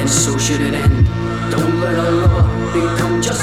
and so should it end. Don't let our love become just